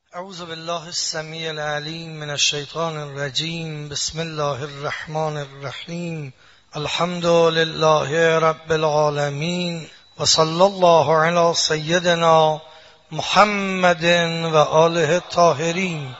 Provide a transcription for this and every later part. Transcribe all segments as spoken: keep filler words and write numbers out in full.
اعوذ بالله السمیع العلیم من الشیطان الرجیم. بسم الله الرحمن الرحیم. الحمد لله رب العالمین و صلی الله علی سیدنا محمد و آله الطاهرین.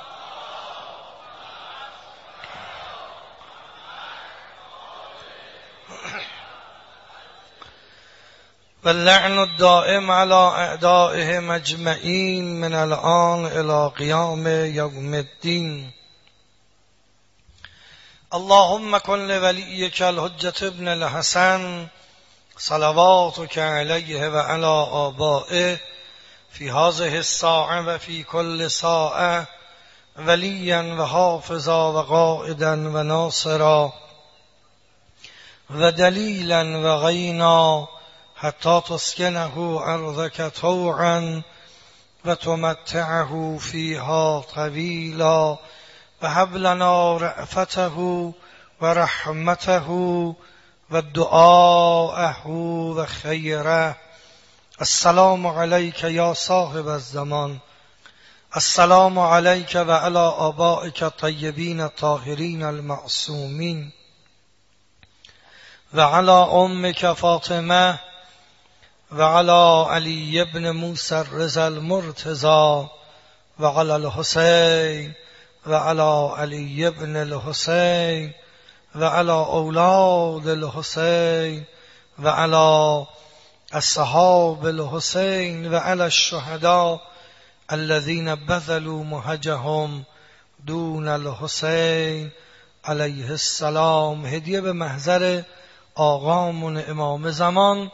واللعن الدائم على اعدائهم اجمعین من الآن الى قیام یوم الدین. اللهم کن لولیک الحجة ابن الحسن صلواتک علیه و علی آبائه فی هذه الساعة و فی کل ساعة ولیا و حافظا و قائدا و ناصرا و دلیلا و غینا حتی تسکنه ارضک طوعا و تمتعه فیها طویلا و هب لنا رأفته و رحمته و دعاءه و خیره. السلام علیک یا صاحب الزمان. السلام علیک و علی آبائک الطیبین الطاهرین المعصومین و علی امک فاطمه و علی علی ابن موسی الرضا المرتضی و علی الحسین و علی علی ابن الحسین و علی اولاد الحسین و علی اصحاب الحسین و علی الشهداء الذين بذلوا مهجهم دون الحسین علیه السلام. هدیه به محضر آقامون امام زمان،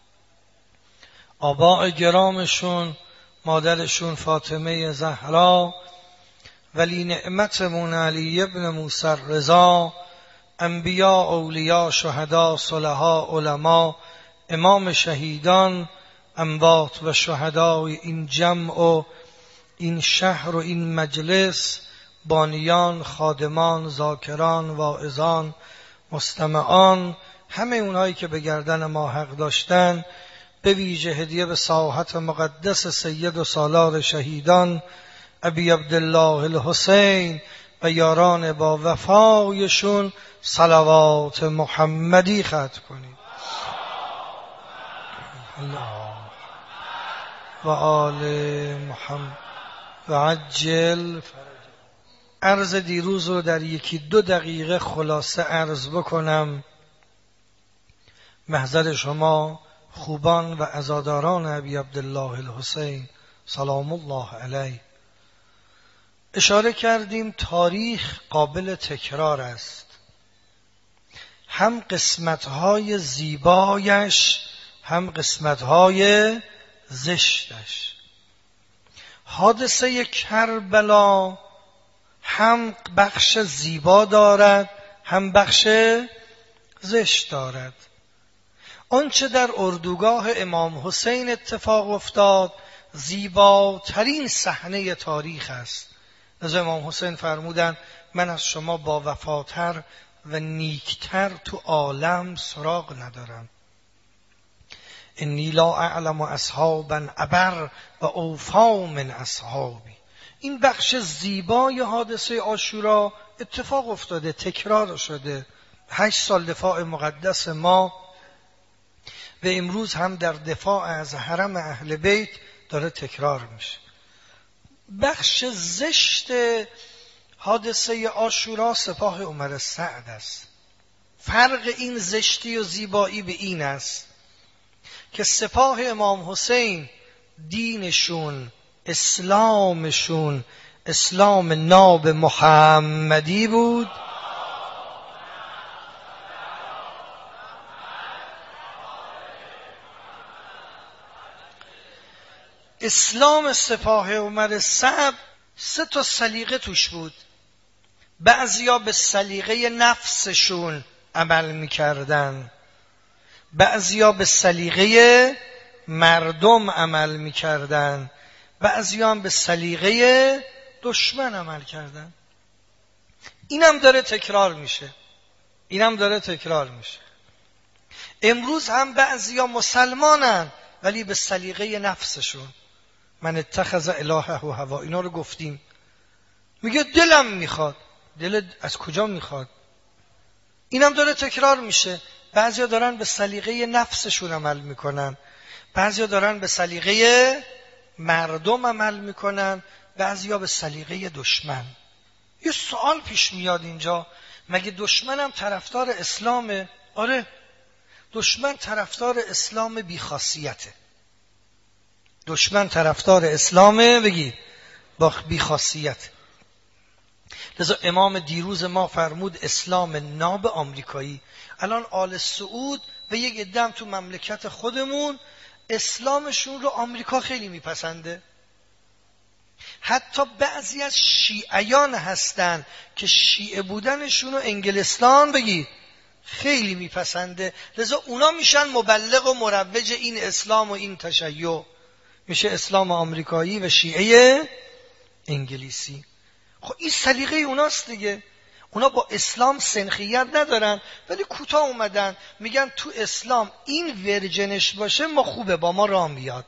آباء گرامشون، مادرشون فاطمه زهرا، ولی نعمتمون علی ابن موسی الرضا، انبیاء، اولیاء، شهدا، صلحاء، علما، امام شهیدان، اموات و شهدای این جمع و این شهر و این مجلس، بانیان، خادمان، ذاکران، واعظان، مستمعان، همه اونهایی که به گردن ما حق داشتن، به ویژه هدیه به ساحت مقدس سید و سالار شهیدان ابی عبدالله الحسین و یاران با وفایشون صلوات محمدی ختم کنید. الله و آل محمد و عجل فرج. عرض دیروز رو در یکی دو دقیقه خلاصه عرض بکنم محضر شما خوبان و عزاداران ابی عبدالله الحسین سلام الله علیه. اشاره کردیم تاریخ قابل تکرار است، هم قسمت‌های زیبایش هم قسمت‌های زشتش. حادثه کربلا هم بخش زیبا دارد هم بخش زشت دارد. آنچه در اردوگاه امام حسین اتفاق افتاد زیباترین صحنه تاریخ است. از امام حسین فرمودند من از شما با وفاتر و نیکتر تو عالم سراغ ندارم. انی لا اعلم اصحابا ابر و اوفا من اصحابی. این بخش زیبای حادثه عاشورا اتفاق افتاده، تکرار شده. هشت سال دفاع مقدس ما و امروز هم در دفاع از حرم اهل بیت داره تکرار میشه. بخش زشت حادثه عاشورا سپاه عمر سعد است. فرق این زشتی و زیبایی به این است که سپاه امام حسین دینشون، اسلامشون اسلام ناب محمدی بود، اسلام سپاه عمر سعد سه تا سلیقه توش بود. بعضیا به سلیقه نفسشون عمل میکردن، بعضیا به سلیقه مردم عمل میکردن، بعضیا هم به سلیقه دشمن عمل کردن. اینم داره تکرار میشه، اینم داره تکرار میشه. امروز هم بعضیا مسلمانن ولی به سلیقه نفسشون، من اتخذ الهه و هوا، اینا رو گفتیم. میگه دلم میخواد. دل از کجا میخواد؟ اینم داره تکرار میشه. بعضیا دارن به سلیقه نفسشون عمل میکنن، بعضیا دارن به سلیقه مردم عمل میکنن، بعضیا به سلیقه دشمن. یه سوال پیش میاد اینجا، مگه دشمنم طرفدار اسلامه؟ آره، دشمن طرفدار اسلام بیخاصیته. دشمن طرفدار اسلامه بگی با بیخاصیت. لذا امام دیروز ما فرمود اسلام ناب آمریکایی. الان آل سعود و یک عده تو مملکت خودمون اسلامشون رو آمریکا خیلی میپسنده. حتی بعضی از شیعیان هستن که شیعه بودنشون رو انگلستان بگی خیلی میپسنده. لذا اونا میشن مبلغ و مروج این اسلام و این تشیع، میشه اسلام آمریکایی و شیعه انگلیسی. خب این سلیقه اوناست دیگه. اونا با اسلام سنخیت ندارن، ولی کوتاه اومدن میگن تو اسلام این ورژنش باشه ما خوبه، با ما راه بیاد.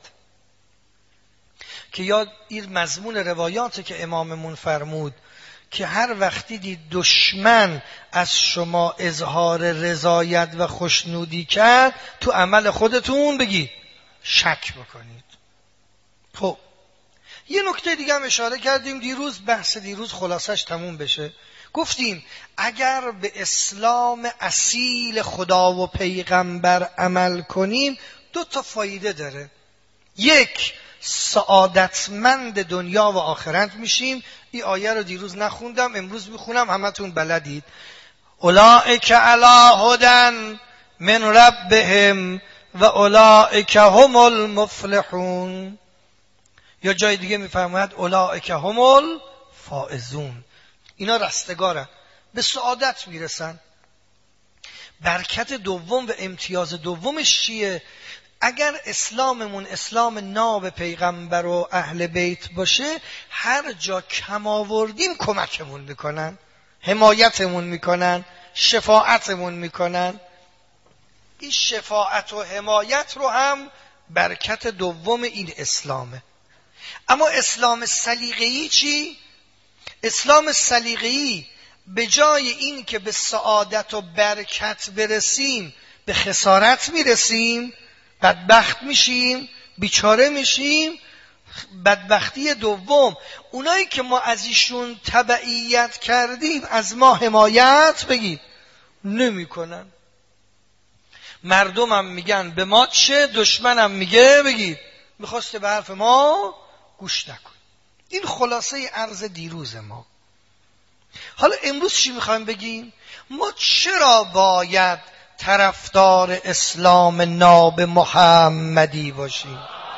که یاد این مضمون روایاته که اماممون فرمود که هر وقتی دید دشمن از شما اظهار رضایت و خوشنودی کرد، تو عمل خودتون بگید شک بکنید. خب یه نکته دیگه هم اشاره کردیم دیروز، بحث دیروز خلاصش تموم بشه. گفتیم اگر به اسلام اصیل خدا و پیغمبر عمل کنیم دو تا فایده داره. یک، سعادتمند دنیا و آخرت میشیم. این آیه رو دیروز نخوندم، امروز میخونم، همتون بلدید. اولئک علی هدی من ربهم و اولئک هم المفلحون. یا جای دیگه میفرماید اولئک هم الفائزون. اینا رستگارن، به سعادت میرسن. برکت دوم و امتیاز دومش چیه؟ اگر اسلاممون اسلام ناب پیغمبر و اهل بیت باشه، هر جا کم آوردیم کمکمون میکنن، حمایتمون میکنن، شفاعتمون میکنن. این شفاعت و حمایت رو هم برکت دوم این اسلامه. اما اسلام سلیقه‌ای چی؟ اسلام سلیقه‌ای به جای این که به سعادت و برکت برسیم به خسارت میرسیم، بدبخت میشیم، بیچاره میشیم. بدبختی دوم، اونایی که ما از ایشون تبعیت کردیم از ما حمایت بگید نمی کنن. مردمم میگن به ما چه، دشمنم میگه بگید میخواسته به حرف ما گوش نکن. این خلاصه عرض دیروز ما. حالا امروز چی میخوایم بگیم؟ ما چرا باید طرفدار اسلام ناب محمدی باشیم؟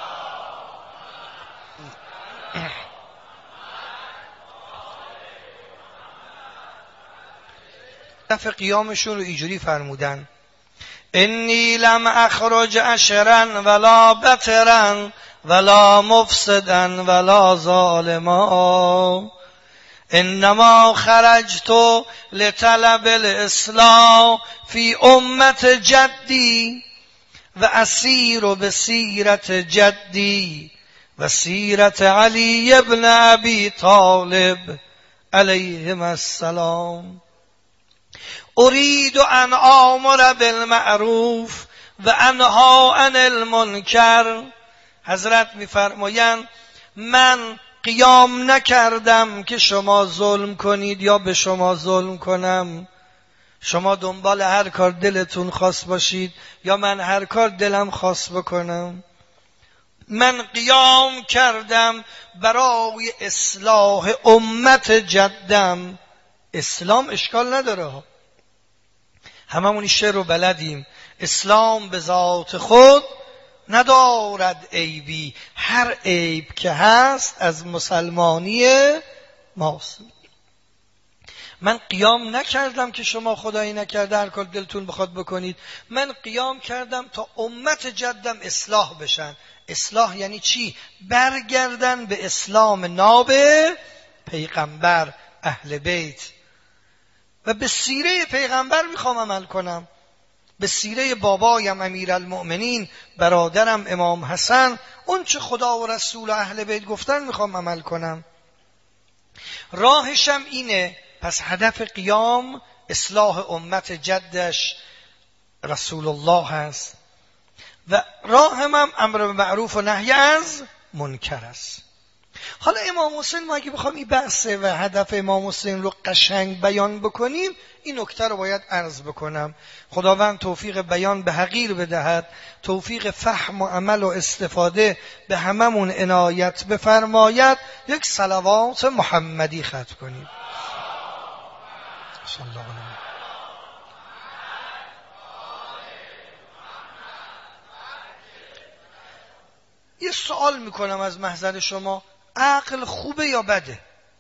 دفع قیامشون رو اینجوری فرمودن: انی لم اخرج اشرا ولا بطرا ولا مفسدا ولا ظالما، انما خرجت لطلب الاسلام فی امت جدی و اسیر بسیرت جدی و سیرت علی ابن ابی طالب علیهم السلام. اريد ان آمر بالمعروف و انها عن المنکر. حضرت میفرمایند من قیام نکردم که شما ظلم کنید یا به شما ظلم کنم. شما دنبال هر کار دلتون خواست باشید یا من هر کار دلم خواست بکنم. من قیام کردم برای اصلاح امت جدم. اسلام اشکال نداره، هممون این شعر رو بلدیم. اسلام به ذات خود ندارد عیبی، هر عیب که هست از مسلمانی ماست. من قیام نکردم که شما خدایی نکرده هر کار دلتون بخواد بکنید. من قیام کردم تا امت جدم اصلاح بشن. اصلاح یعنی چی؟ برگردن به اسلام ناب پیغمبر اهل بیت و به سیره پیغمبر میخوام عمل کنم. به سیره بابایم امیرالمؤمنین برادرم امام حسن اون چه خدا و رسول و اهل بیت گفتن میخوام عمل کنم. راهشم اینه. پس هدف قیام اصلاح امت جدش رسول الله هست و راهم هم امر به معروف و نهی از منکر است. حالا امام حسین، ما اگه بخوام این بحثه و هدف امام حسین رو قشنگ بیان بکنیم، این نکته رو باید عرض بکنم. خداوند توفیق بیان به حقیر بدهد، توفیق فهم و عمل و استفاده به هممون عنایت بفرماید. یک صلوات محمدی ختم کنیم. صلی الله علیه. یه سوال میکنم از محضر شما، عقل خوبه یا بده؟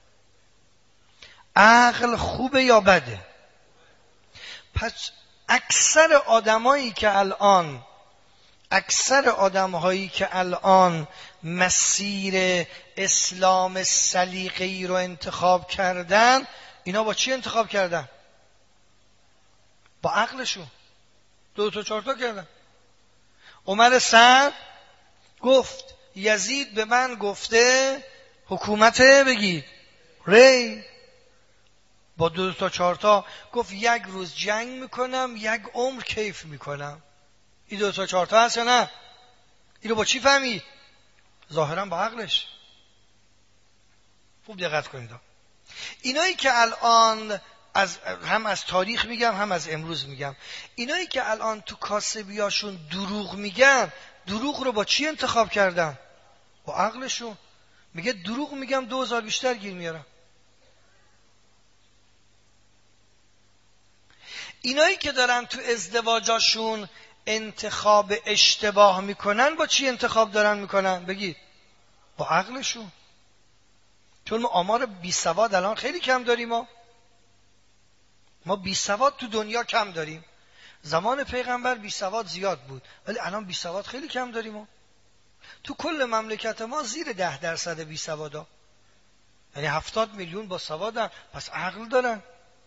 عقل خوبه یا بده؟ پس اکثر آدمایی که الان اکثر آدمهایی که الان مسیر اسلام سلیقه‌ای رو انتخاب کردن، اینا با چی انتخاب کردن؟ با عقلشون. دو تا چهار تا کردن. عمر سعد گفت یزید به من گفته حکومت بگید ری. با دو تا چهار تا گفت یک روز جنگ میکنم، یک عمر کیف میکنم. این دو تا چهار تا هست یا نه؟ اینو با چی فهمید؟ ظاهرا با عقلش. خوب دقت کنید. اینایی که الان از هم از تاریخ میگم هم از امروز میگم، اینایی که الان تو کاسبیاشون دروغ میگن، دروغ رو با چی انتخاب کردن؟ با عقلشون. میگه دروغ میگم دو هزار بیشتر گیر میارم. اینایی که دارن تو ازدواجاشون انتخاب اشتباه میکنن، با چی انتخاب دارن میکنن؟ بگید. با عقلشون. چون ما آمار بی سواد الان خیلی کم داریم. ما ما بی سواد تو دنیا کم داریم. زمان پیغمبر بی سواد زیاد بود، ولی الان بی سواد خیلی کم داریم. ما تو کل مملکت ما زیر ده درصد بی سوادا، یعنی هفتاد میلیون با سوادن، پس عقل دارن.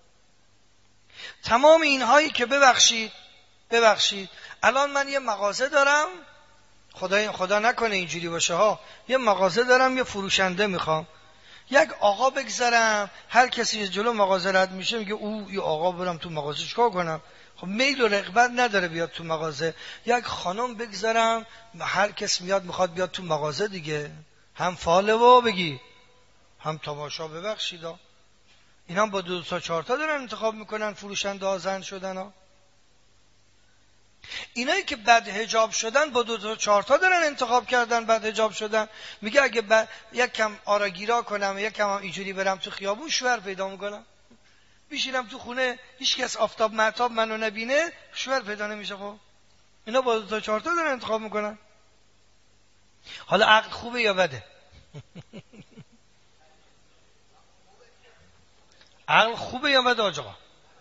تمام اینهایی که ببخشید ببخشید الان من یه مغازه دارم، خدا خدا نکنه اینجوری باشه ها، یه مغازه دارم، یه فروشنده میخوام، یک آقا بگذارم، هر کسی جلو مغازه رد میشه میگه او یه آقا برم تو مغازه چیکار کنم؟ خب میل و رغبت نداره بیاد تو مغازه. یک خانم بگذارم، هر کس میاد میخواد بیاد تو مغازه دیگه، هم فاله و بگی هم تماشا. ببخشید اینا با دو تا چهار تا دارن انتخاب میکنن فروشنده ها زن شدن ها. اینایی که بد حجاب شدن با دو تا چهار تا دارن انتخاب کردن بد حجاب شدن. میگه اگه ب... یک کم آراگیرا کنم، یک کم هم اینجوری برم تو خیابون، شوهر پیدا میکنم. میشینم تو خونه، هیچ کس آفتاب مهتاب منو نبینه، شوهر پیدا نمیشه. خب اینا با دو تا چهار تا دارن انتخاب میکنن. حالا عقل خوبه یا بده؟ عقل خوبه یا بده آقا؟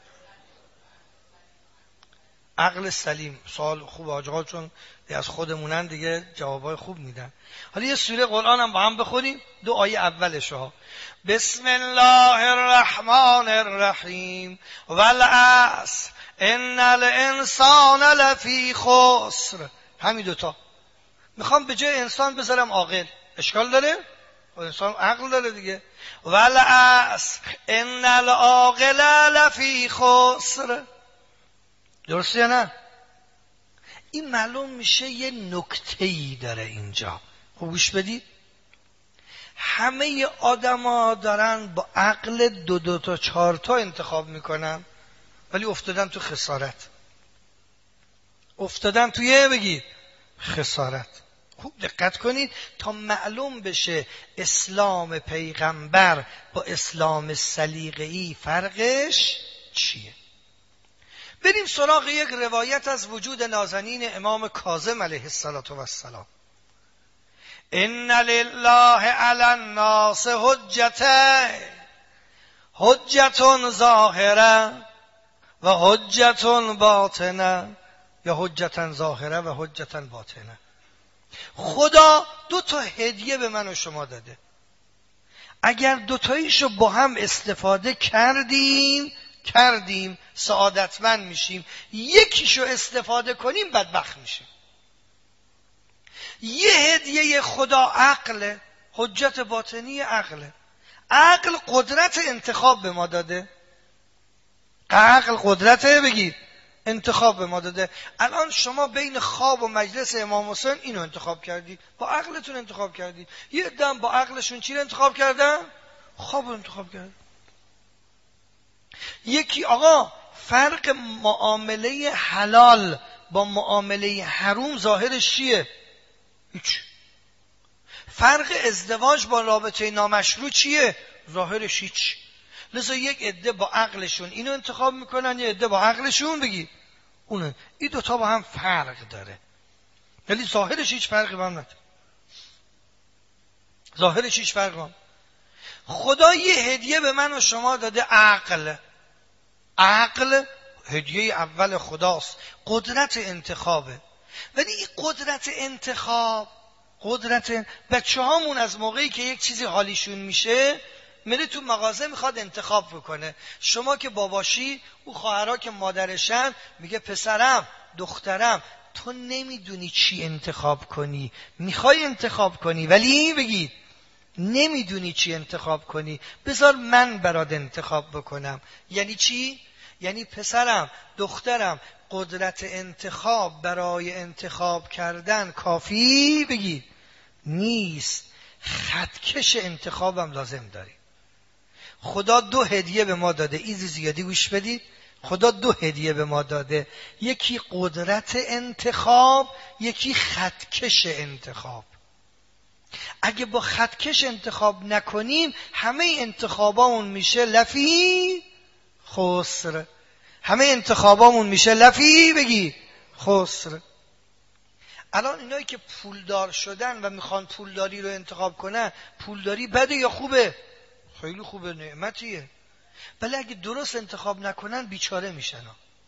عقل سلیم. سوال خوبه آقا، چون از خودمونن دیگه جوابای خوب میدن. حالا یه سوره قرآن هم با هم بخونیم، دو آیه اولش ها. بسم الله الرحمن الرحیم والعصر ان الانسان لفی خسر. همین دوتا. میخوام به جای انسان بذارم عاقل. اشکال داره؟ انسان عقل داره دیگه. والعصر ان العاقل لفی خسر. درسته یا نه؟ این معلوم میشه یه نکته‌ای داره اینجا. خوب گوش بدید. همه آدما دارن با عقل دو دو تا چهار تا انتخاب میکنن، ولی افتادن تو خسارت. افتادن توی بگید خسارت. خوب دقت کنید تا معلوم بشه اسلام پیغمبر با اسلام سلیقه‌ای فرقش چیه. بریم سراغ یک روایت از وجود نازنین امام کاظم علیه السلام. ان لله علی الناس حجته حجة ظاهره و حجة باطنه، یا حجة ظاهره و حجة باطنه. خدا دو تا هدیه به من و شما داده. اگر دو تاییشو با هم استفاده کردیم کردیم سعادتمند میشیم، یکیشو استفاده کنیم بدبخت میشیم. یه هدیه خدا عقله، حجت باطنی عقله. عقل قدرت انتخاب به ما داده. عقل قدرت بگید انتخاب به ما داده. الان شما بین خواب و مجلس امام حسین اینو انتخاب کردی، با عقلتون انتخاب کردی. یه عده با عقلشون چی رو انتخاب کردن؟ خواب رو انتخاب کردن. یکی آقا فرق معامله حلال با معامله حروم ظاهرش چیه؟ هیچ. فرق ازدواج با رابطه نامشروع چیه؟ ظاهرش هیچ. لذا یک عده با عقلشون اینو انتخاب میکنن، یه عده با عقلشون بگی اونه. این دوتا با هم فرق داره، ولی ظاهرش هیچ فرقی با هم نداره. ظاهرش هیچ فرقی با هم. خدا یه هدیه به من و شما داده، عقل. عقل هدیه اول خداست، قدرت انتخابه. ولی این قدرت انتخاب، قدرت بچه هامون از موقعی که یک چیزی حالیشون میشه میره تو مغازه میخواد انتخاب بکنه. شما که باباشی، او خواهرها که مادرشن، میگه پسرم دخترم تو نمیدونی چی انتخاب کنی، میخوای انتخاب کنی ولی بگید نمیدونی چی انتخاب کنی، بذار من برات انتخاب بکنم. یعنی چی؟ یعنی پسرم دخترم قدرت انتخاب برای انتخاب کردن کافی بگید نیست، خطکش انتخابم لازم داری. خدا دو هدیه به ما داده، ایزی زیادی گوش بدید. خدا دو هدیه به ما داده، یکی قدرت انتخاب، یکی خطکش انتخاب. اگه با خطکش انتخاب نکنیم همه انتخابامون میشه لفی خسر. همه انتخابامون میشه لفی بگی خسر. الان اینایی که پولدار شدن و میخوان پولداری رو انتخاب کنن، پولداری بده یا خوبه؟ خیلی خوبه، نعمتیه. ولی اگه درست انتخاب نکنن بیچاره میشن.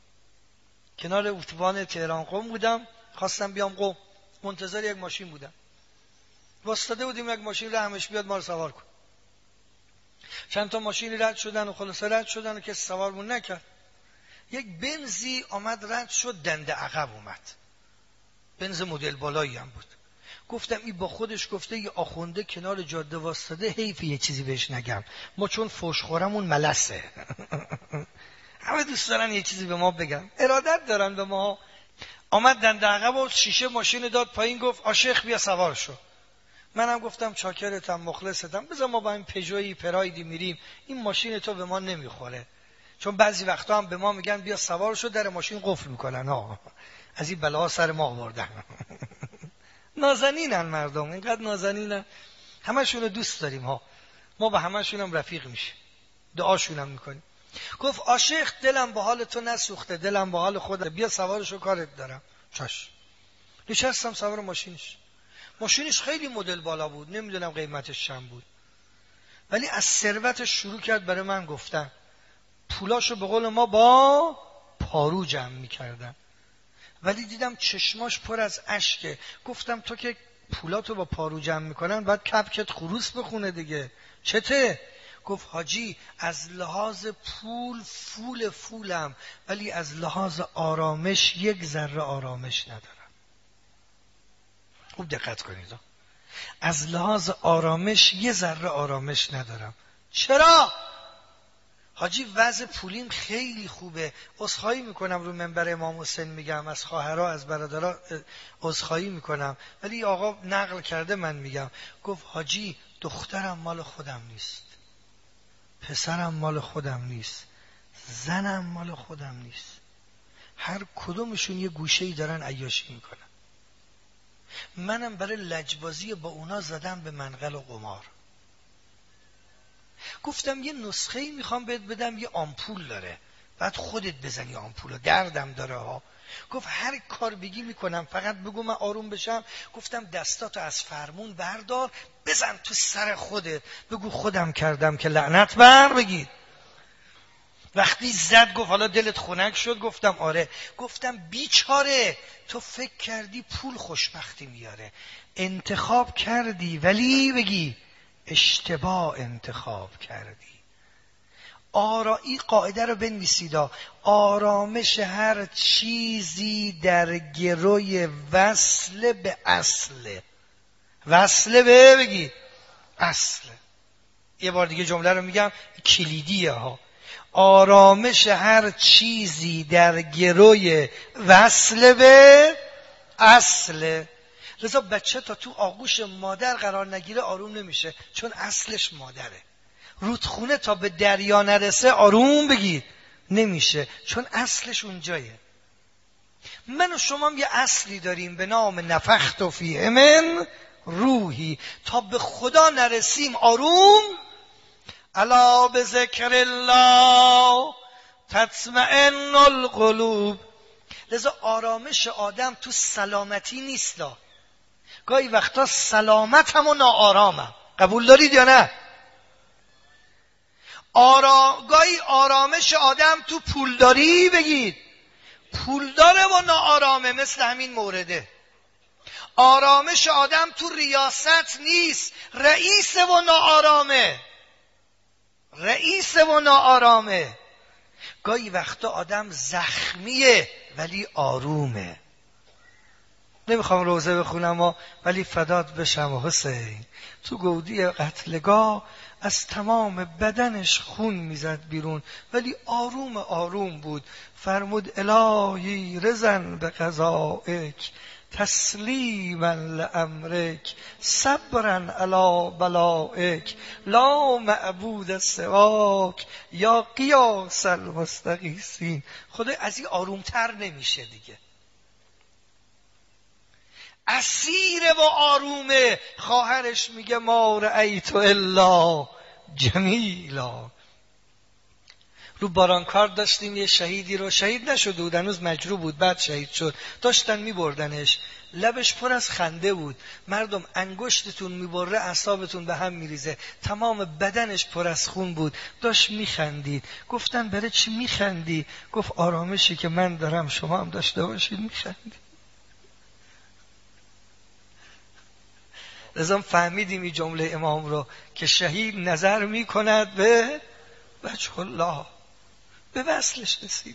کنار اتوبان تهران قم بودم، خواستم بیام قم، منتظر یک ماشین بودم. واسطاده بودیم یک ماشین رحمش بیاد ما رو سوار کن. چند تا ماشین رد شدن و خلاصه رد شدن و کسی سوارمون نکرد. یک بنزی آمد رد شد، دنده عقب اومد. بنز مدل بالایی هم بود. گفتم این با خودش گفته یه آخونده کنار جاده واسطاده، حیف یه چیزی بهش نگم، ما چون فوش خورمون ملسه. همه دوست دارن یه چیزی به ما بگن، ارادت دارن به ما. آمد دنده عقب و شیشه ماشین داد پایین، گفت عاشق بیا سوار شو. منم گفتم چاکرتم مخلصتم، بذار ما با این پژویی پرایدی میریم، این ماشین تو به ما نمیخوره. چون بعضی وقتا هم به ما میگن بیا سوار شو، در ماشین قفل میکنن. ها از این بلا سر ما آوردن. نازنینن مردم، اینقدر نازنینن، همشون رو دوست داریم ها، ما با همشون هم رفیق میشیم، دعاشون هم میکنیم. گفت عاشق دلم با حال تو نسوخته، دلم با حال خودت، بیا سوارشو کارت دارم. چش. نشستم سوار ماشینش. ماشینش خیلی مدل بالا بود، نمیدونم قیمتش چند بود، ولی از ثروتش شروع کرد برای من گفتن. پولاشو به قول ما با پارو جمع میکردن، ولی دیدم چشماش پر از اشکه. گفتم تو که پولاتو با پارو جمع میکنن باید کپکت خروس بخونه دیگه، چته؟ گفت حاجی از لحاظ پول فول فولم، ولی از لحاظ آرامش یک ذره آرامش ندارم. خوب دقت کنید، از لحاظ آرامش یه ذره آرامش ندارم. چرا؟ حاجی وضع پولیم خیلی خوبه، عذرخواهی میکنم رو منبر امام حسین میگم، از خواهرها از برادرها عذرخواهی میکنم، ولی آقا نقل کرده من میگم. گفت حاجی دخترم مال خودم نیست، پسرم مال خودم نیست، زنم مال خودم نیست، هر کدومشون یه گوشه‌ای دارن عیاشی میکنن. منم برای لجبازی با اونا زدم به منقل و قمار. گفتم یه نسخه‌ای میخوام بهت بدم، یه آمپول داره، بعد خودت بزنی آمپولو، دردم داره ها. گفت هر کار بگی میکنم، فقط بگو من آروم بشم. گفتم دستاتو از فرمون بردار بزن تو سر خودت، بگو خودم کردم که لعنت بر بگید. وقتی زد گفت حالا دلت خنک شد؟ گفتم آره. گفتم بیچاره تو فکر کردی پول خوشبختی میاره، انتخاب کردی ولی بگی اشتباه انتخاب کردی. آرا این قاعده رو بنویسید، آرامش هر چیزی در گروی وصل به اصله. وصل به بگید اصله. یه بار دیگه جمله رو میگم، کلیدیه ها. آرامش هر چیزی در گروی وصل به اصله. لذا بچه تا تو آغوش مادر قرار نگیره آروم نمیشه، چون اصلش مادره. رودخونه تا به دریا نرسه آروم بگید نمیشه، چون اصلش اونجایه. من و شما هم یه اصلی داریم به نام نفخت فیه من روحی. تا به خدا نرسیم آروم. الا بذکر الله تطمئن القلوب. لذا آرامش آدم تو سلامتی نیست. گاهی وقتا سلامت هم و ناآرامم. قبول دارید یا نه؟ آرا... گاهی آرامش آدم تو پولداری بگید پولداره و ناآرامه، مثل همین مورده. آرامش آدم تو ریاست نیست، رئیس و ناآرامه. رئیس و ناآرامه. گاهی وقتا آدم زخمیه ولی آرومه. نمیخوام روزه بخونم ولی فدات بشم حسین. تو گودی قتلگاه از تمام بدنش خون میزد بیرون ولی آروم آروم بود. فرمود الهی رزن به قضائک تسلیما لامرک صبرا علی بلائک لا معبود سواک یا قیاس المستغیثین. خدا از این آرومتر نمیشه دیگه. اسیر و آرومه. خواهرش میگه ما رأیت الا جمیلا. رو بارانکار داشتیم یه شهیدی رو، شهید نشده بود هنوز، مجروح بود، بعد شهید شد. داشتن میبردنش، لبش پر از خنده بود. مردم انگشتتون میبره اعصابتون به هم میریزه، تمام بدنش پر از خون بود، داشت میخندید. گفتن برای چی میخندی؟ گفت آرامشی که من دارم شما هم داشته باشید میخندید. لذا فهمیدیم این جمله امام رو که شهید نظر میکند به وجه الله، به وصلش رسیده.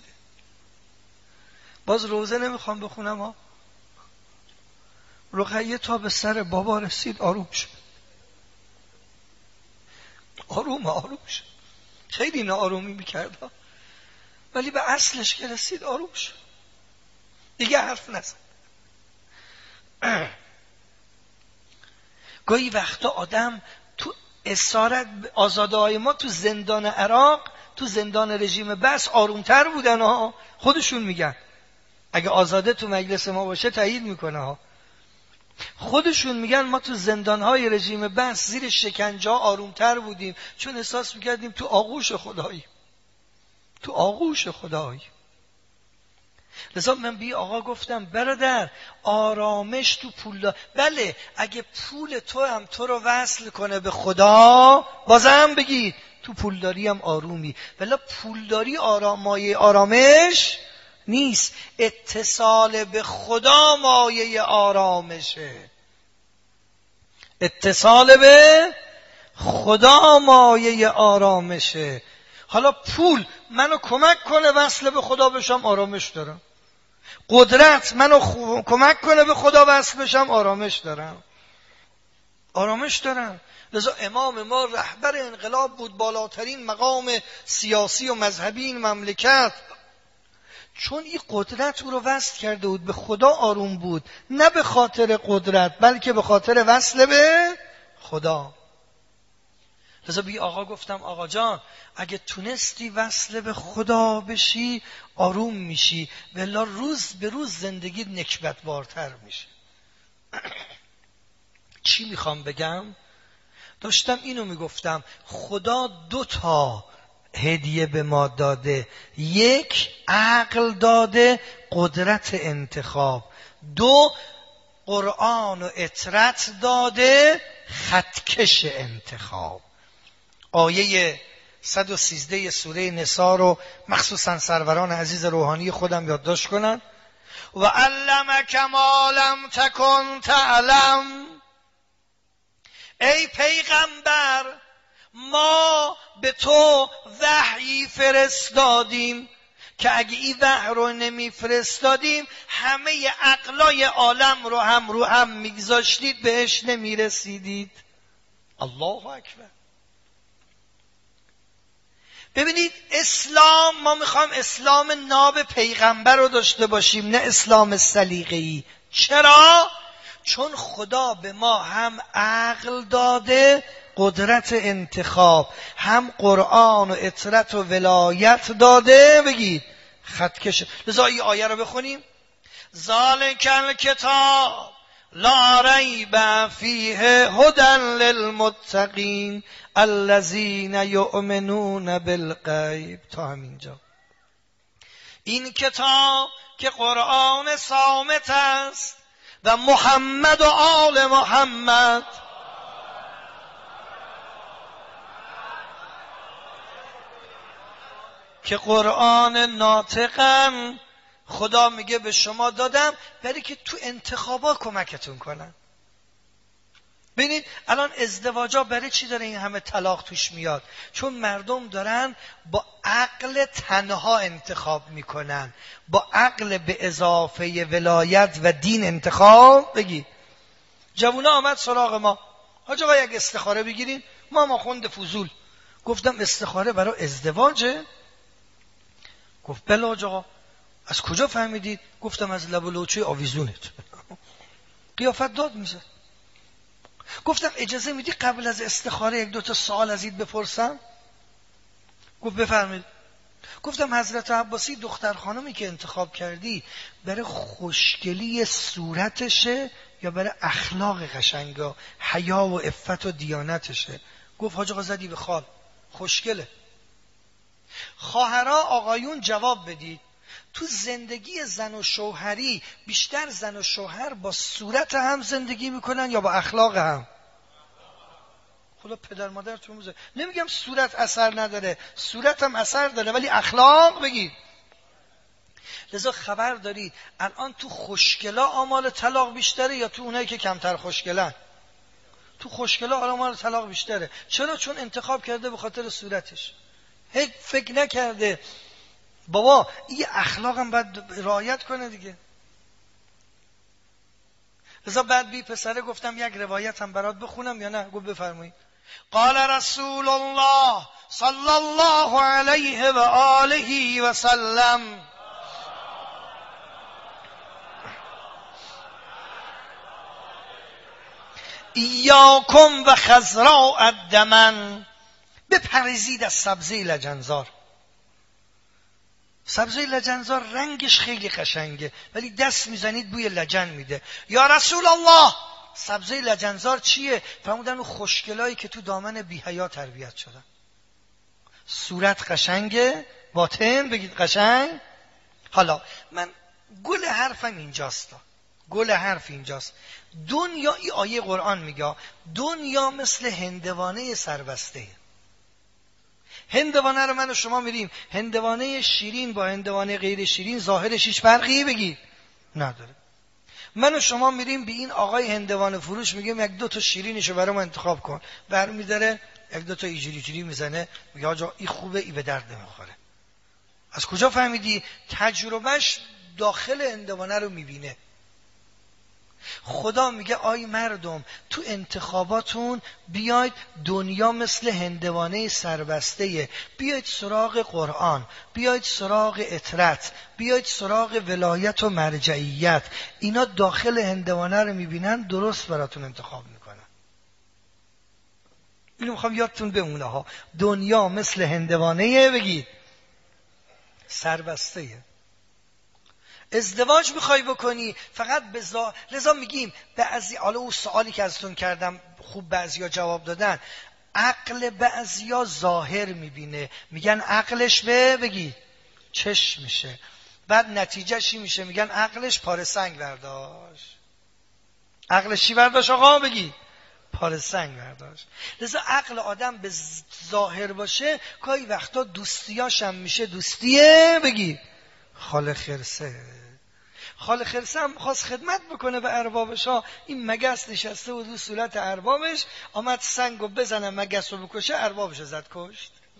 باز روزه نمیخوام بخونم ها. رقیه تا به سر بابا رسید آروم شد. آروم آروم شد. خیلی ناآرومی میکرد ها. ولی به اصلش که رسید آروم شد. دیگه حرف نزد. گاهی وقتا آدم تو اسارت آزاده های ما تو زندان عراق، تو زندان رژیم بس آرومتر بودن ها. خودشون میگن، اگه آزاده تو مجلس ما باشه تایید میکنه ها. خودشون میگن ما تو زندانهای رژیم بس زیر شکنجه آرومتر بودیم، چون احساس میکردیم تو آغوش خدایی، تو آغوش خدایی. لذا من بی آقا گفتم برادر آرامش تو پول. بله اگه پول تو هم تو رو وصل کنه به خدا بازم بگید تو پولداری هم آرومی. ولی پولداری آرام مایه آرامش نیست. اتصال به خدا مایه آرامشه. اتصال به خدا مایه آرامشه. حالا پول منو کمک کنه وصل به خدا بشم، آرامش دارم. قدرت منو خو... کمک کنه به خدا وصل بشم، آرامش دارم. آرامش دارم. لذا امام ما رهبر انقلاب بود، بالاترین مقام سیاسی و مذهبی این مملکت. چون این قدرت او رو وصل کرده بود به خدا آروم بود، نه به خاطر قدرت بلکه به خاطر وصل به خدا. لذا بی آقا گفتم آقا جان اگه تونستی وصل به خدا بشی آروم میشی، ولی روز به روز زندگی نکبت بارتر میشه. چی میخوام بگم؟ داشتم اینو میگفتم خدا دو تا هدیه به ما داده. یک عقل داده، قدرت انتخاب. دو قرآن و اطرت داده، خطکش انتخاب. آیه صد و سیزده سوره نساء رو مخصوصا سروران عزیز روحانی خودم یادداشت کنن. و علمک ما لم تکن تعلم. ای پیغمبر ما به تو وحی فرستادیم که اگه این وحی رو نمیفرستادیم همه عقلای عالم رو هم رو هم میگذاشتید بهش نمیرسیدید. الله اکبر. ببینید اسلام، ما میخوام اسلام ناب پیغمبر رو داشته باشیم، نه اسلام سلیقه‌ای. چرا؟ چون خدا به ما هم عقل داده، قدرت انتخاب، هم قرآن و اطرت و ولایت داده. بگید خطکش. لذا این آیه رو بخونیم. ذالک الکتاب لا ریب فیه هدی للمتقین الذین یؤمنون بالغیب. تا همینجا. این کتاب که قرآن صامت است و محمد و آل محمد، که قرآن ناطقن، خدا میگه به شما دادم برای که تو انتخابات کمکتون کنن. ببینید الان ازدواجا برای چی داره این همه طلاق توش میاد؟ چون مردم دارن با عقل تنها انتخاب میکنن، با عقل به اضافه ولایت و دین انتخاب. بگی جوونا آمد سراغ ما، حاج آقا یک استخاره بگیریم. ما ما خوند فضول. گفتم استخاره برای ازدواجه؟ گفت بله حاج آقا. از کجا فهمیدید؟ گفتم از لب و لوچه آویزونت. قیافت داد میزد. گفتم اجازه میدی قبل از استخاره یک دو تا سوال ازت بپرسم؟ گفت بفرمایید. گفتم حضرت عباسی دختر خانمی که انتخاب کردی برای خوشگلی صورتشه یا برای اخلاق قشنگ و حیا و عفت و دیانتشه؟ گفت حاج آقا زدی به خال، خوشگله. خواهرها آقایون جواب بدید. تو زندگی زن و شوهری بیشتر زن و شوهر با صورت هم زندگی میکنن یا با اخلاق هم؟ خدا پدر مادر تو موزه. نمیگم صورت اثر نداره، صورت هم اثر داره، ولی اخلاق بگید. لذا خبر دارید الان تو خوشگلا آمال طلاق بیشتره یا تو اونایی که کمتر خوشگلن؟ تو خوشگلا آمال طلاق بیشتره. چرا؟ چون انتخاب کرده به خاطر صورتش. هیچ فکر نکرده بابا این اخلاقم باید رعایت کنه دیگه. لذا بعد بی پسره گفتم یک روایت هم برات بخونم یا نه؟ گفت بفرمایید. قال رسول الله صلی الله علیه و آله و سلم ایاکم و خضراء الدمن، بپرهیزید از سبزه لجنزار. سبزه لجنزار رنگش خیلی قشنگه ولی دست میزنید بوی لجن میده. یا رسول الله سبزه لجنزار چیه؟ فرمودن اون خوشگلایی که تو دامن بی حیا تربیت شدن. صورت قشنگه، باطن بگید قشنگ. حالا من گل حرفم اینجاست، گل حرف اینجاست. دنیا، این آیه قرآن میگه دنیا مثل هندوانه سربسته. هندوانه رو من و شما میریم، هندوانه شیرین با هندوانه غیر شیرین ظاهرش هیچ فرقی بگید نداره. من و شما میریم به این آقای هندوانه فروش میگیم یک دو تا شیرینشو برام انتخاب کن، برمی‌داره یک دو تا ایجوری جوری میزنه، میگه آجا این خوبه، این به درد نمیخوره. از کجا فهمیدی؟ تجربهش داخل هندوانه رو میبینه. خدا میگه آی مردم تو انتخاباتون بیاید دنیا مثل هندوانه سربسته، بیاید سراغ قرآن، بیاید سراغ اطرت، بیاید سراغ ولایت و مرجعیت. اینا داخل هندوانه رو میبینن، درست براتون انتخاب میکنن. اینو میخوام یادتون بمونه ها. دنیا مثل هندوانه بگید سربسته. ازدواج میخوای بکنی فقط به زا... لذا میگیم بعضی، حالا اون سوالی که ازتون کردم خوب بعضیا جواب دادن، عقل بعضیا ظاهر میبینه، میگن عقلش به بگی چشم میشه، بعد نتیجه چی میشه؟ میگن عقلش پاره سنگ برداشت. عقلش چی برداشت آقا بگی؟ پاره سنگ برداشت. لذا عقل آدم به ظاهر باشه گاهی وقتا دوستیاش هم میشه دوستیه بگی خال خرسه. خال خرسه هم خواست خدمت بکنه به اربابش ها. این مگس نشسته و دو صورت اربابش، آمد سنگو بزنه مگس رو بکشه، اربابش زد کشت.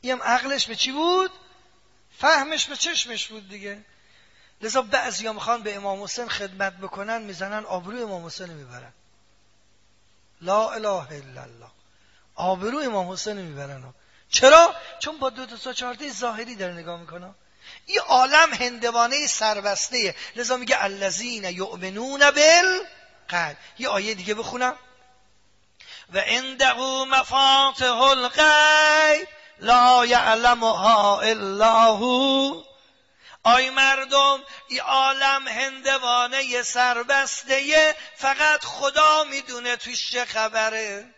این هم عقلش به چی بود؟ فهمش به چشمش بود دیگه. لذا بعضی ها میخوان به امام حسین خدمت بکنن، میزنن آبروی امام حسین میبرن. لا اله الا الله، آبروی امام حسین میبرن. چرا؟ چون با دو تا چهارده ظاهری داره نگاه میکنه. این عالم هندوانه سربسته، لذا میگه الذین یؤمنون بالغیب. یه آیه دیگه بخونم، و عنده مفاتح الغیب لا یعلمها الا هو. آی مردم، این عالم هندوانه سربسته، فقط خدا میدونه توش چه خبره.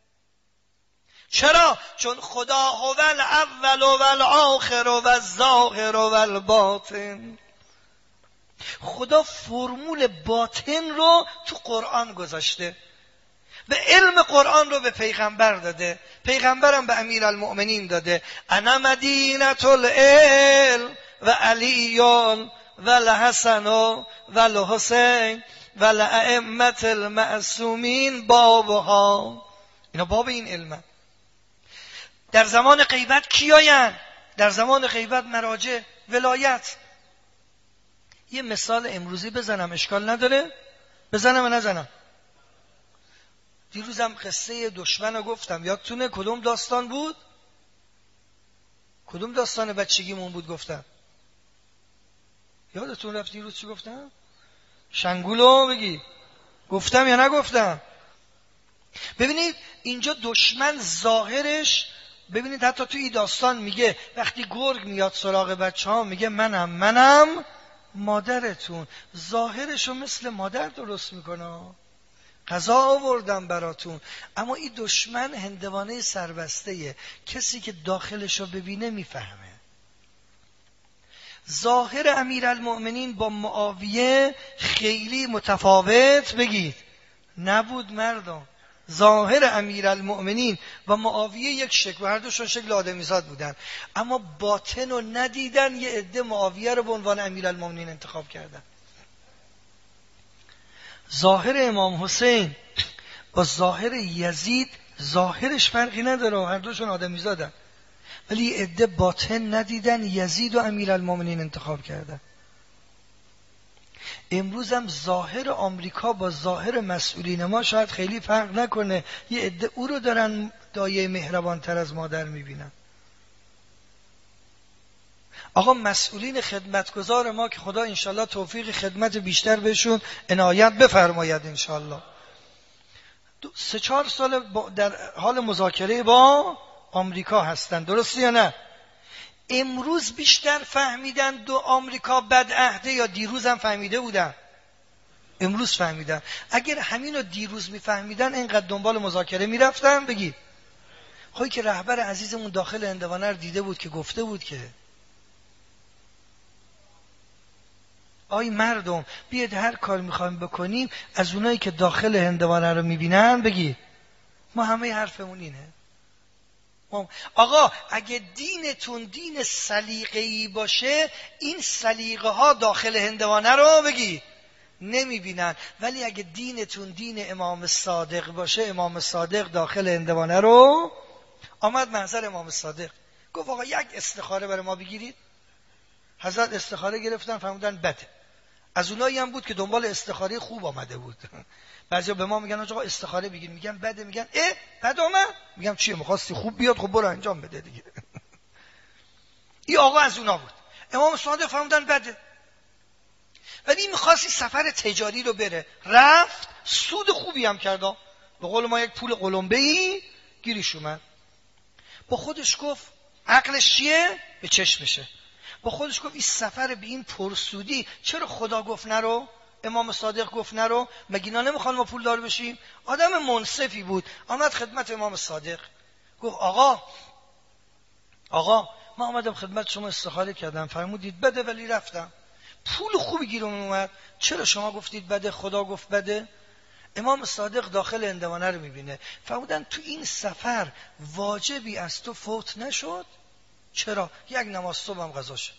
چرا؟ چون خدا هو الاول و الآخر و الظاهر و الباطن. خدا فرمول باطن رو تو قرآن گذاشته و علم قرآن رو به پیغمبر داده، پیغمبرم به امیرالمؤمنین داده. انا مدینة العلم و علیون و الحسن و الحسین و الائمة المعصومین بابها. اینا باب این علمه. در زمان غیبت کیاین؟ در زمان غیبت مراجع ولایت. یه مثال امروزی بزنم، اشکال نداره؟ بزنم و نزنم؟ دیروزم قصه دشمن رو گفتم، یادتونه کدوم داستان بود؟ کدوم داستان بچگیمون بود گفتم؟ یادتون رفت دیروز چی گفتم؟ شنگولو بگی گفتم یا نگفتم؟ ببینید اینجا دشمن ظاهرش، ببینید حتی توی این داستان میگه وقتی گرگ میاد سراغ بچه ها میگه منم منم مادرتون. ظاهرشو مثل مادر درست میکنه، غذا آوردم براتون. اما این دشمن هندوانه سربسته‌ایه، کسی که داخلشو ببینه میفهمه. ظاهر امیرالمؤمنین با معاویه خیلی متفاوت بگید نبود مردم. ظاهر امیرالمؤمنین و معاویه یک شکل، هر دوشون شکل آدمیزاد بودن، اما باطن رو ندیدن. یه عده معاویه رو به عنوان امیرالمؤمنین انتخاب کردن. ظاهر امام حسین با ظاهر یزید ظاهرش فرقی نداره، هر دوشون آدمیزادن، ولی یه عده باطن ندیدن، یزید و امیرالمؤمنین انتخاب کردن. امروز هم ظاهر آمریکا با ظاهر مسئولین ما شاید خیلی فرق نکنه، یه عده او رو دارن دایه مهربان تر از مادر میبینن. آقا مسئولین خدمتگزار ما که خدا انشالله توفیق خدمت بیشتر بهشون عنایت بفرماید انشالله، سه چهار سال در حال مذاکره با آمریکا هستن، درسته یا نه؟ امروز بیشتر فهمیدن دو آمریکا بدعهده یا دیروز هم فهمیده بودن؟ امروز فهمیدن. اگر همین رو دیروز میفهمیدن اینقدر دنبال مذاکره میرفتن؟ بگید خواهی که رهبر عزیزمون داخل هندوانه رو دیده بود که گفته بود که آی مردم بیاید هر کار میخوایم بکنیم از اونایی که داخل هندوانه رو میبینن بگید ما همه حرفمون اینه. آقا اگه دینتون دین سلیقه‌ای باشه این سلیقه ها داخل هندوانه رو بگی نمیبینن، ولی اگه دینتون دین امام صادق باشه امام صادق داخل هندوانه رو. آمد محضر امام صادق گفت آقا یک استخاره برای ما بگیرید. حضرت استخاره گرفتن، فهمیدن بده. از اونایی هم بود که دنبال استخاره خوب آمده بود. بعضیا به ما میگن آقا استخاره بگیر، میگن بده، میگن اه بد آمد، میگم چیه میخواستی خوب بیاد، خب برو انجام بده دیگه. این آقا از اونا بود. امام صادق فهمیدن بده، ولی میخواستی سفر تجاری رو بره، رفت سود خوبی هم کرد، به قول ما یک پول قلمبه‌ای گیریش اومد. با خودش گفت عقلش چیه؟ به چشمشه. با خودش گفت این سفر به این پرسودی چرا خدا گفت نرو؟ امام صادق گفت نرو؟ مگه اینا نمیخوان ما پول دار بشیم؟ آدم منصفی بود. آمد خدمت امام صادق گفت آقا آقا من آمدم خدمت شما استخاره کردم، فرمودید بده ولی رفتم پول خوبی گیرم اومد، چرا شما گفتید بده؟ خدا گفت بده. امام صادق داخل هندوانه رو میبینه، فرمودن تو این سفر واجبی از تو فوت نشد؟ چرا؟ یک نماز صبح هم قضا شد.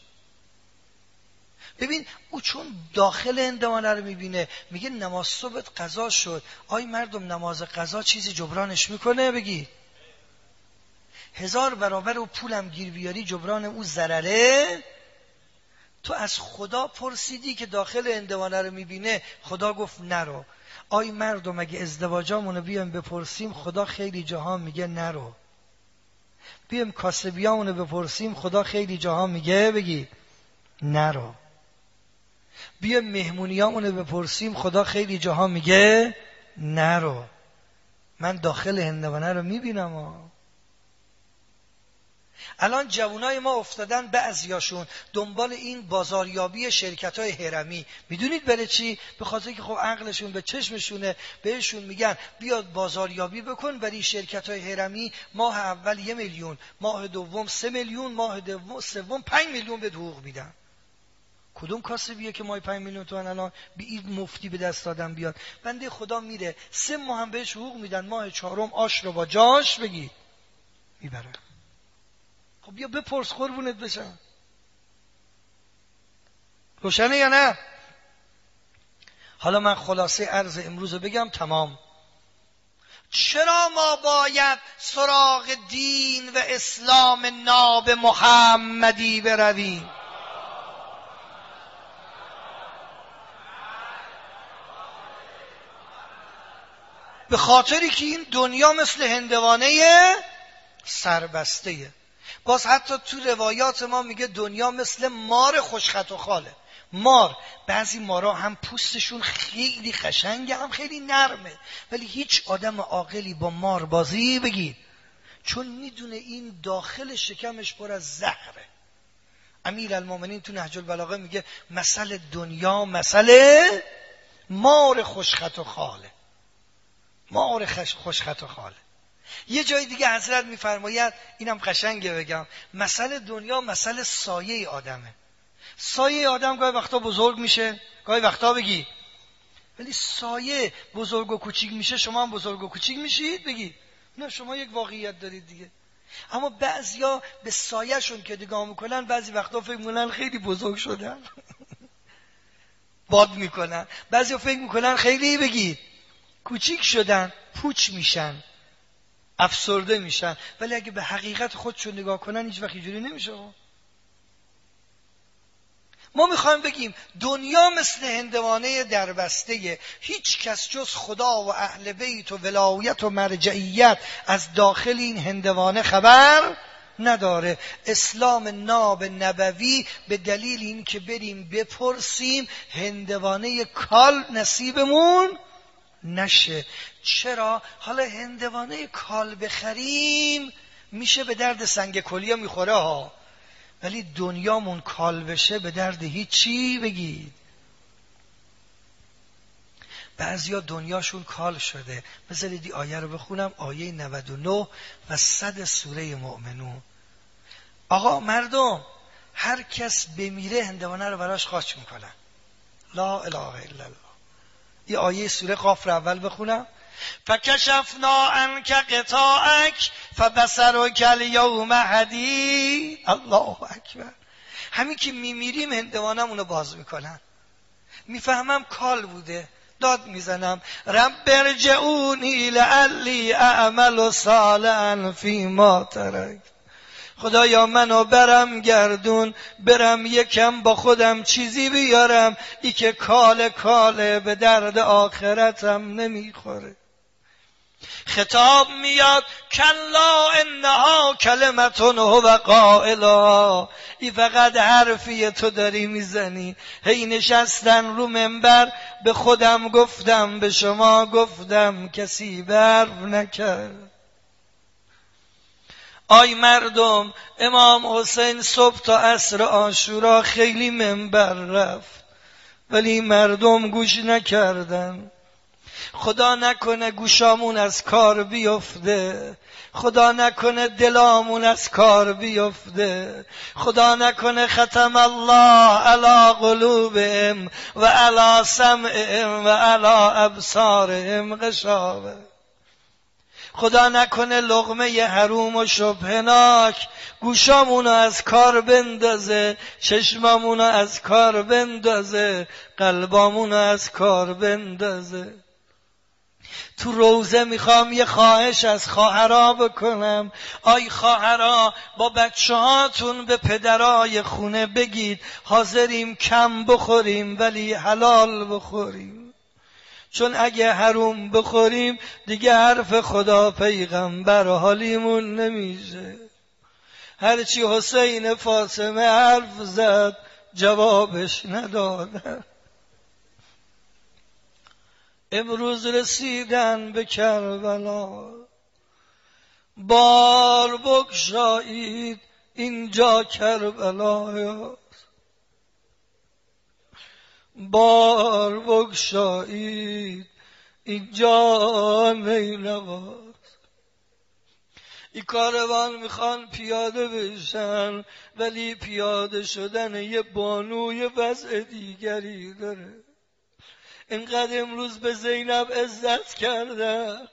ببین او چون داخل هندوانه رو میبینه میگه نماز صبحت قضا شد. آی مردم نماز قضا چیزی جبرانش میکنه؟ بگی هزار برابر و پولم گیر بیاری جبران او ضرره. تو از خدا پرسیدی که داخل هندوانه رو میبینه، خدا گفت نرو. آی مردم اگه ازدواجامونو بیایم بپرسیم، خدا خیلی جاها میگه نرو. بیایم کاسبیامونو بپرسیم، خدا خیلی جاها میگه بگی نرو. بیایم مهمونیامونو بپرسیم، خدا خیلی جاها میگه نرو. من داخل هندوانه رو میبینم ها. الان جوانای ما افتادن بعضیاشون دنبال این بازاریابی شرکت‌های هرمی. میدونید برای چی؟ به خاطر که خب عقلشون به چشمشونه، بهشون میگن بیاد بازاریابی بکن برای شرکت‌های هرمی، ماه اول یه میلیون، ماه دوم سه میلیون، ماه دوم سوم پنج میلیون به حقوق میدن. کدوم کاسبیه که ماه پنج میلیون تومان الان به این مفتی به دست دادن بیاد؟ بنده خدا میره سه ماه هم بهش حقوق میدن، ماه چهارم آش رو با جاش بگی میبره. خب بیا بپرس قربونت بشم. روشنه یا نه؟ حالا من خلاصه عرض امروز رو بگم تمام. چرا ما باید سراغ دین و اسلام ناب محمدی برویم؟ به خاطری که این دنیا مثل هندوانه سربسته‌ایه. باز حتی تو روایات ما میگه دنیا مثل مار خوشخط و خاله. مار، بعضی مارا هم پوستشون خیلی قشنگه هم خیلی نرمه، ولی هیچ آدم عاقلی با مار بازی بگی، چون میدونه این داخل شکمش پر از زهره. امیرالمومنین تو نهج البلاغه میگه مثل دنیا مثل مار خوشخط و خاله. مار خوشخط و خاله. یه جای دیگه حضرت میفرماید، اینم قشنگه بگم، مثل دنیا مثل سایه آدمه. سایه آدم گاهی وقتا بزرگ میشه، گاهی وقتا بگی، ولی سایه بزرگ و کوچیک میشه. شما هم بزرگ و کوچیک میشید بگی نه، شما یک واقعیت دارید دیگه. اما بعضیا به سایه‌شون که نگاه میکنن بعضی وقتا فکر میکنن خیلی بزرگ شدن باد میکنن. بعضیا فکر میکنن خیلی بگید کوچیک شدن، پوچ میشن، افسرده میشن. ولی اگه به حقیقت خودشون نگاه کنن هیچ وقت اینجوری نمیشه. ما میخوایم بگیم دنیا مثل هندوانه دربسته، هیچ کس جز خدا و اهل بیت و ولایت و مرجعیت از داخل این هندوانه خبر نداره. اسلام ناب نبوی به دلیل این که بریم بپرسیم هندوانه کال نصیبمون نشه. چرا؟ حالا هندوانه کال بخریم میشه به درد سنگ کلیه میخوره ها، ولی دنیامون کال بشه به درد هیچی بگید. بعضیا دنیاشون کال شده. بذارید این آیه رو بخونم، آیه نود و نه و صد سوره مؤمنون. آقا مردم، هر کس بمیره هندوانه رو براش خاک میکنن. لا اله الا الله. این آیه سوره قاف رو اول بخونم. فکشفنا عنک غطاءک فبصرک الیوم حدید. الله اکبر. همین که میمیریم هندوانمون رو باز میکنن. میفهمم کال بوده، داد میزنم رب ارجعونی لعلی اعمل صالحا فیما ترکت. خدایا منو برم گردون، برم یکم با خودم چیزی بیارم، ای که کال کاله به درد آخرتم نمیخوره. خطاب میاد کلا انها کلمتون هو قائلها. ای فقط حرفی تو داری میزنی. هی نشستن رو منبر به خودم گفتم به شما گفتم کسی برف نکرد. آی مردم، امام حسین صبح تا عصر عاشورا خیلی منبر رفت ولی مردم گوش نکردن. خدا نکنه گوشامون از کار بیفته، خدا نکنه دلامون از کار بیفته، خدا نکنه ختم الله علی قلوبهم و علی سمعهم و علی ابصارهم غشاوه. خدا نکنه لقمه حروم و شبهناک گوشامونو از کار بندازه، چشمامونو از کار بندازه، قلبامونو از کار بندازه. تو روزه میخوام یه خواهش از خواهرا بکنم. آی خواهرا، با بچه هاتون به پدرای خونه بگید حاضریم کم بخوریم ولی حلال بخوریم، چون اگه حروم بخوریم دیگه حرف خدا پیغمبر حالیمون نمیشه. هرچی حسین فاطمه حرف زد جوابش ندادن. امروز رسیدن به کربلا، بار بگشایید اینجا کربلا، بار بگشایید اینجا نیلواست. این کاروان میخوان پیاده بشن ولی پیاده شدن یه بانوی وضع دیگری داره. اینقدر امروز به زینب عزت کردن،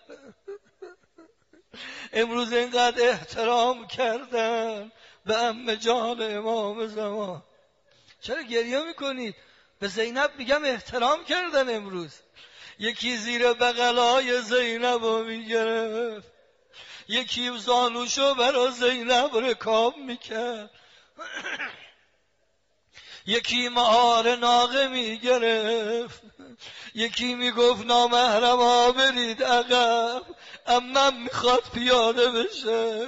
امروز اینقدر احترام کردن به عمه جان امام زمان. چرا گریه میکنید؟ به زینب میگم احترام کردن. امروز یکی زیر بغلای زینب رو میگرفت، یکی زانوشو برا زینب رکاب میکرد، یکی مهار ناقه میگرفت، یکی میگفت نامحرما برید عقب، عمم میخواد پیاده بشه.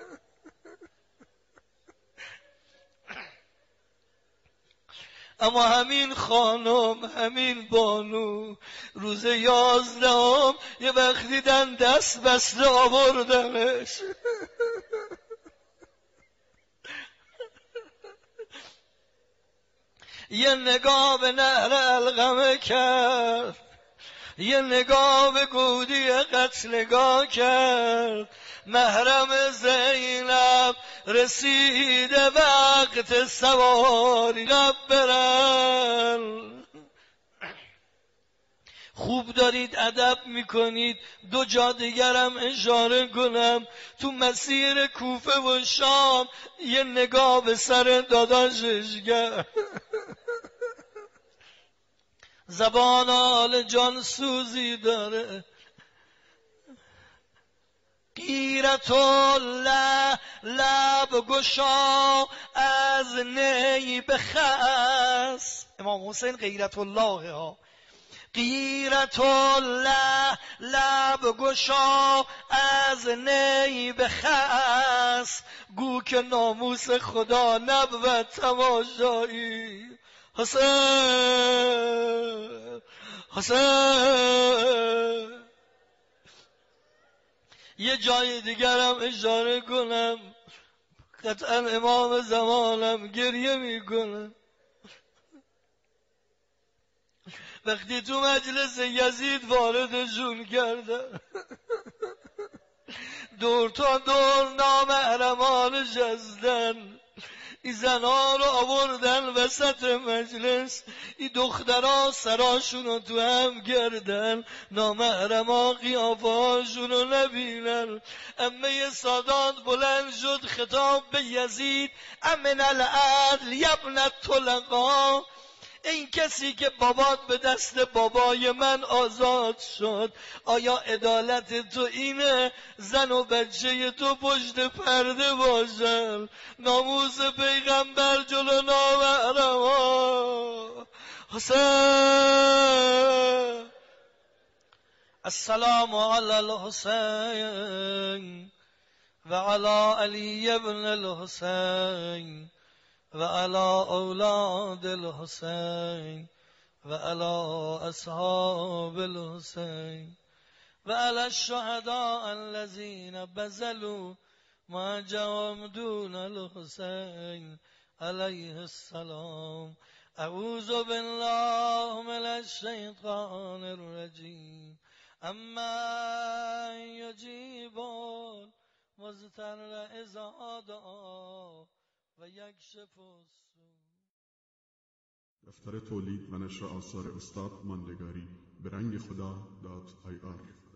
اما همین خانم، همین بانو، روز یازدهم یه وقت دیدن دست بسته آوردنش، یه نگاه به نهر علقمه کرد، یه نگاه به گودی قتلگاه کرد. محرم زینب رسیده وقت سواری برن. خوب دارید ادب میکنید. دو جا دیگرم اشاره کنم. تو مسیر کوفه و شام یه نگاه به سر داداشش کرد. زبان آل جان سوزی داره. غیرت الله لب گشا از نی بخس. امام حسین غیرت الله ها. غیرت الله لب گشا از نی بخس. گو که ناموس خدا نبود تماشایی. حسین حسین. یه جای دیگرم اشاره کنم. قطعا امام زمانم گریه میکنه. وقتی تو مجلس یزید واردشون کردن، دور تا دور نامحرمان نشستن، این زنها رو آوردن وسط مجلس، این دخترها سراشون رو تو هم گردن، نامحرما قیافهاشون رو نبینن. امه سادات بلند شد خطاب به یزید: امن العدل یبن الطلقا. این کسی که بابات به دست بابای من آزاد شد، آیا عدالت تو اینه زن و بچه تو پشت پرده باشن؟ ناموس پیغمبر جلو نامحرما. حسین. السلام علی الحسین و علی علی ابن الحسین و علی اولاد الحسین و علی اصحاب الحسین و علی الشهداء الذین بذلوا معجهم دون الحسین علیه السلام. اعوذ بالله من الشیطان الرجیم. اما یجیبون مضطر اذا دعا و یکشف السوء. دفتر تولید و نشر آثار استاد ماندگاری به رنگ خدا دات آی آر